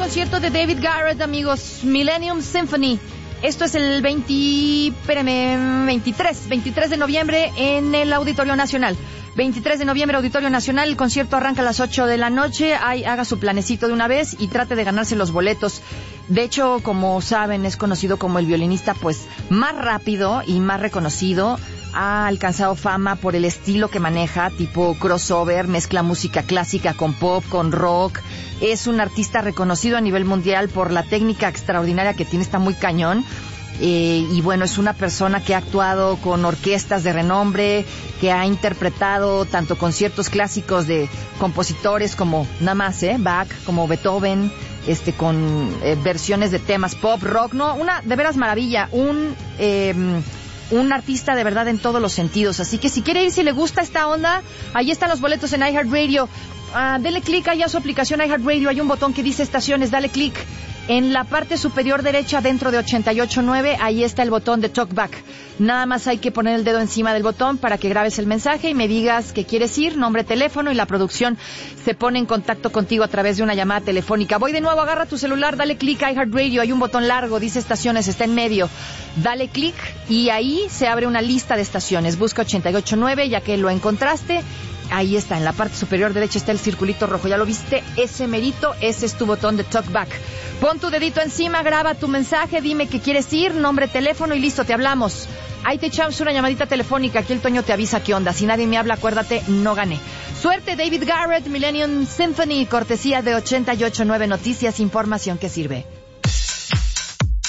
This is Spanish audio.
concierto de David Garrett, amigos. Millennium Symphony. Esto es el 23 de noviembre en el Auditorio Nacional. 23 de noviembre, Auditorio Nacional. El concierto arranca a las 8 de la noche. Haga su planecito de una vez y trate de ganarse los boletos. De hecho, como saben, es conocido como el violinista pues más rápido y más reconocido. Ha alcanzado fama por el estilo que maneja, tipo crossover, mezcla música clásica con pop, con rock. Es un artista reconocido a nivel mundial por la técnica extraordinaria que tiene, está muy cañón. Y bueno, es una persona que ha actuado con orquestas de renombre, que ha interpretado tanto conciertos clásicos de compositores como nada más, Bach, como Beethoven, con versiones de temas pop, rock, no, una de veras maravilla, un artista de verdad en todos los sentidos. Así que si quiere ir, si le gusta esta onda, ahí están los boletos en iHeartRadio. Dele clic ahí a su aplicación iHeartRadio, hay un botón que dice estaciones, dale clic. En la parte superior derecha, dentro de 88.9, ahí está el botón de Talkback. Nada más hay que poner el dedo encima del botón para que grabes el mensaje y me digas que quieres ir, nombre, teléfono, y la producción se pone en contacto contigo a través de una llamada telefónica. Voy de nuevo, agarra tu celular, dale clic a iHeartRadio, hay un botón largo, dice estaciones, está en medio. Dale clic y ahí se abre una lista de estaciones. Busca 88.9, ya que lo encontraste. Ahí está, en la parte superior derecha está el circulito rojo. ¿Ya lo viste? Ese merito, ese es tu botón de Talkback. Pon tu dedito encima, graba tu mensaje, dime que quieres ir, nombre, teléfono y listo, te hablamos. Ahí te echamos una llamadita telefónica, aquí el Toño te avisa qué onda. Si nadie me habla, acuérdate, no gané. Suerte, David Garrett, Millennium Symphony, cortesía de 88.9 Noticias, información que sirve.